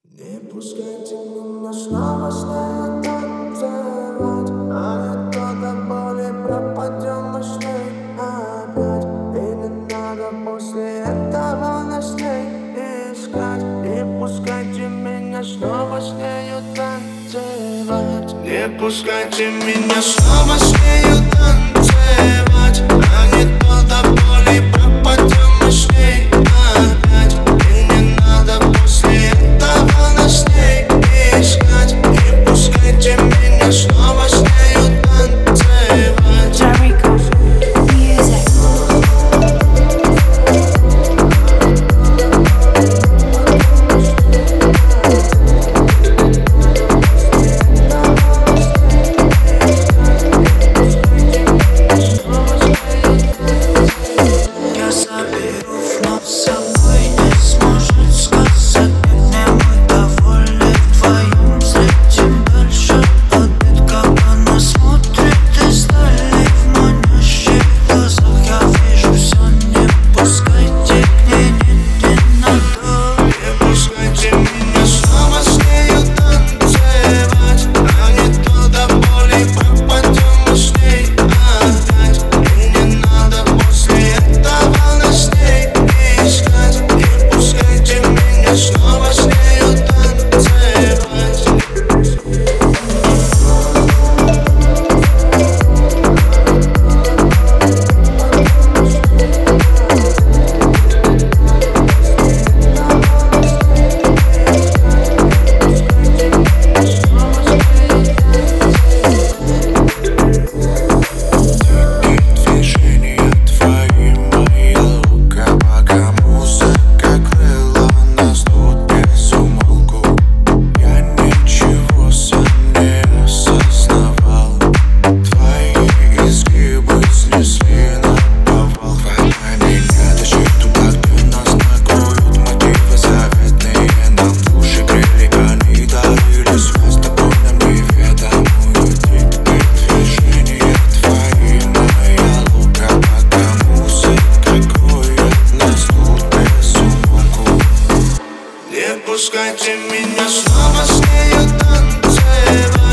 Не пускайте меня снова с нею танцевать, а не то до боли пропадем мы с ней опять. И не надо после этого нас с ней искать. Не пускайте меня снова с нею танцевать. Не пускайте меня снова с нею танцевать, а не то до боли пропадем мы с ней опять. И не надо после этого нас с ней искать. Не пускайте меня снова с нею танцевать. Jericho Music. Я заберу вновь с собой, не сможет сказать мне мы довольны вдвоем. Взлетим дальше от как она смотрит издали в манящих глазах. Я вижу все, не пускайте к ней, не надо. Не пускайте меня снова с нею танцевать, а не то до боли пропадем мы с ней опять. И не надо после этого нас с ней искать. Не пускайте меня снова с нею танцевать. Движения твои, моя лука, пока музыка крыла нас тут без умолку. Я ничего сам не осознавал. Твои изгибы снесли наповал. Хватай меня, тащи туда, где нас накроют мотивы заветные. Нам души грели, они дарили связь с тобой нам неведомую. Движения твои, моя лука, пока музыка кроет нас тут без умолку. Не пускайте меня снова с нею танцевать.